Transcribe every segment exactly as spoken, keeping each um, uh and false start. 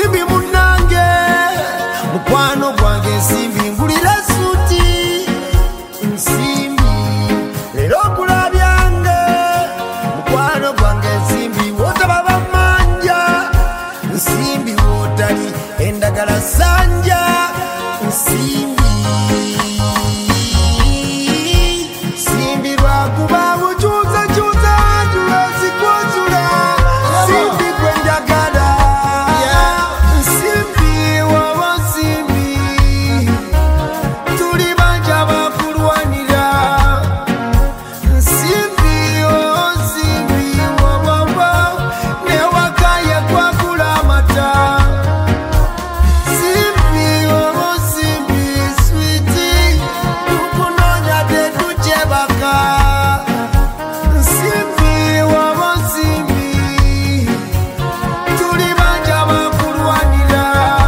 Nsimbi munange mukwano gwange nsimbi ngulira suti nsimbi lero kulabyange mukwano gwange nsimbi wotaba bamanja nsimbi wotali endagala sanja nsimbi nsimbi lwakuba bujuza juza tulezi kwozula nsimbi gwenjagala nsimbi wawa nsimbi tuli banja bakulwanira nsimbi oh nsimbi wawawa newakaya kwakula amata nsimbi oh nsimbi switi tukunonya tetujebaka nsimbi wawa nsimbi tuli banja bakulwanira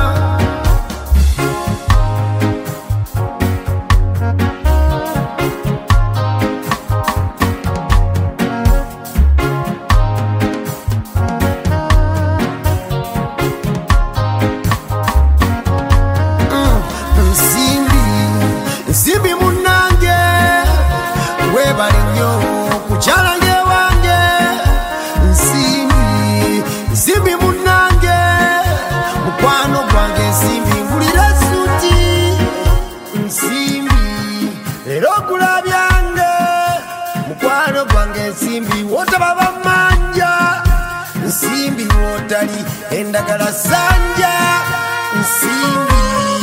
nsimbi nsimbi munange webale nnyo kukyalanje wange nsimbi nsimbi munange mukwano gwange nsimbi ngulira suti nsimbi lero kulabyange mukwano gwange nsimbi wotaba bamanja nsimbi wotali endagala sanja nsimbi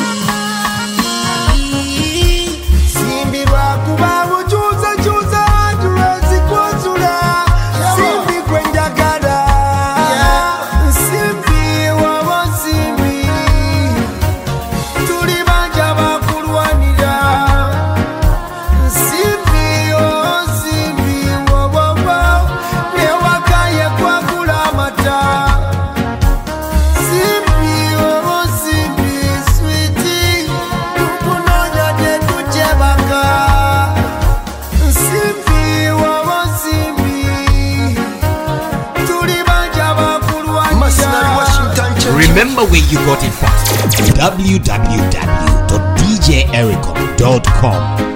nsimbi lwakuba bujuza juza tulezi kwozula nsimbi gwenjagala nsimbi wawa nsimbi tuli banja bakulwanira nsimbi oh nsimbi wawawa newakaya kwakula amata nsimbi oh nsimbi switi tukunonya tetujebaka nsimbi wawa nsimbi tuli banja bakulwanira. Remember where you got it from. w w w dot d j ericom dot com